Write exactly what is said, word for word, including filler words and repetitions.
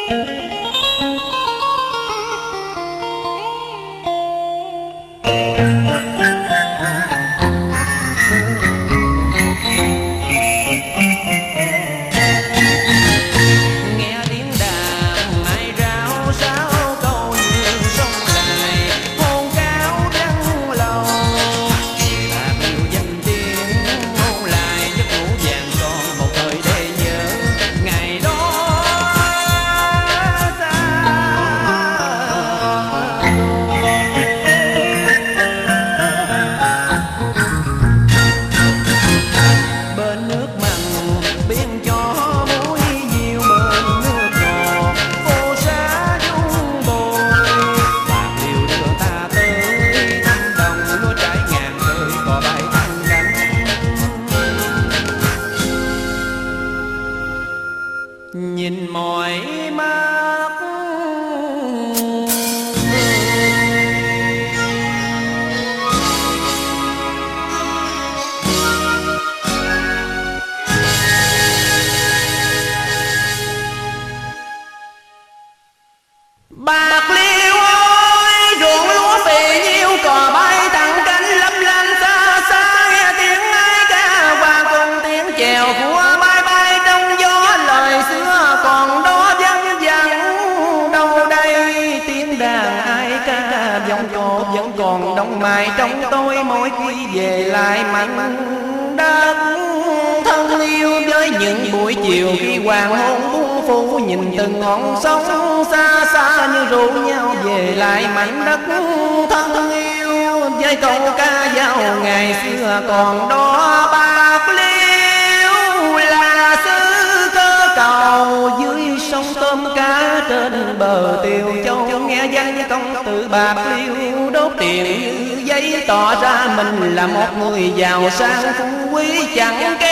nhìn mỏi mắt Bạc Liêu ơi, ruộng lúa phì nhiêu cò bay thẳng cánh lấp lánh xa xa, nghe tiếng ai ca và cùng tiếng chèo của bay bay trong gió, lời xưa còn đó văng vẳng đâu đây. Tiếng đàn ai ca vọng cột vẫn còn đông mài trong tôi, mỗi khi về lại mảnh đất thân yêu. Với những buổi chiều khi hoàng hôn buông phủ, nhìn từng ngọn sóng xa xa như rủ nhau về lại mảnh đất thân yêu. Với câu ca dao ngày xưa còn đó, Bạc Liêu là xứ cơ cầu dưới sông tôm cá trên bờ Tiều Châu. Nghe danh công tử Bạc Liêu đốt tiền như giấy, tỏ ra mình là một người giàu sang phú quý chẳng